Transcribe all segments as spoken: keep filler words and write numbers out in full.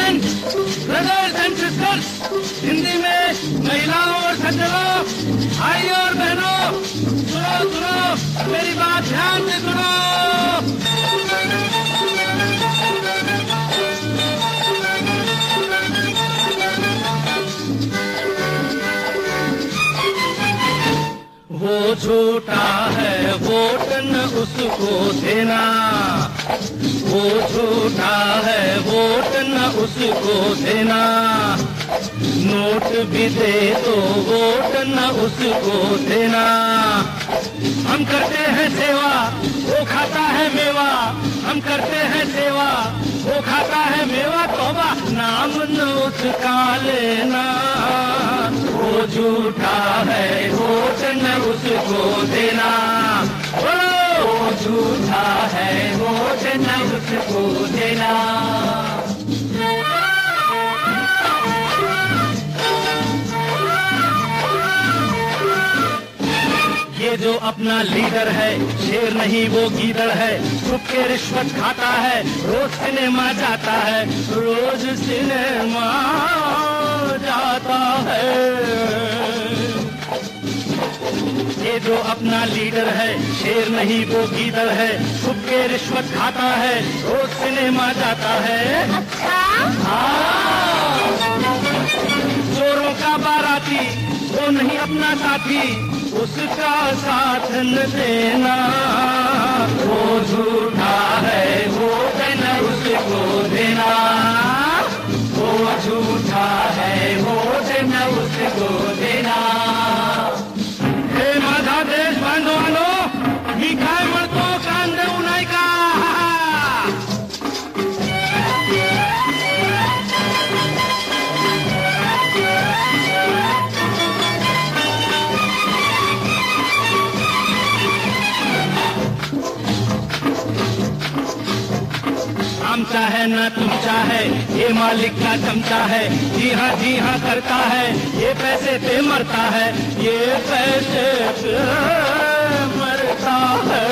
Students, brothers and sisters, Hindi में महिलाओं और सज्जनों, भाइयों और बहनों, सुनो सुनो मेरी बात ध्यान से सुनो। वो झूठा है वोट न उसको देना, वो झूठा है वोट न उसको देना, नोट भी दे तो वोट न उसको देना। हम करते हैं सेवा वो खाता है मेवा, हम करते हैं सेवा वो खाता है मेवा, तौबा नाम न उसका लेना। वो झूठा है वोट न उसको देना, वो झूठा है वोट न उसको देना। ये जो अपना लीडर है शेर नहीं वो गीदड़ है, छुप के रिश्वत खाता है, रोज सिनेमा जाता है, रोज सिनेमा जाता है। ये जो अपना लीडर है शेर नहीं वो गीदड़ है, छुप के रिश्वत खाता है, रोज सिनेमा जाता है। अच्छा? हाँ, चोरों का बाराती वो नहीं अपना साथी, उसका साथ न देना। वो झूठा है वो न उसको देना, वो झूठा है वो न उसको देना। हे माझा देश बांधवानो, मी काय म्हणतो कान देऊ नाही का? आमचा है ना तुमचा है, ये मालिक का चमचा है, जी हाँ जी हाँ करता है, ये पैसे पे मरता है, ये पैसे पे मरता है।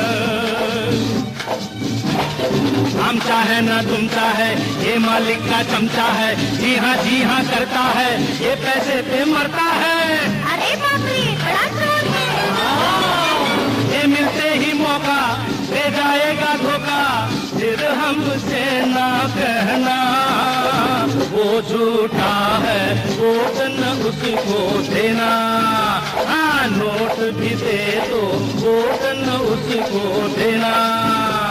आमचा है ना तुमचा है, ये मालिक का चमचा है, जी हाँ जी हाँ करता है, ये पैसे पे मरता है। अरे बाप रे, बड़ा क्रोध है। ये मिलते ही मौका दे जाएगा धोखा, फिर हमसे ना कहना। वो झूठा है वोट न उसको देना, हाँ नोट भी दे तो वोट न उसको देना।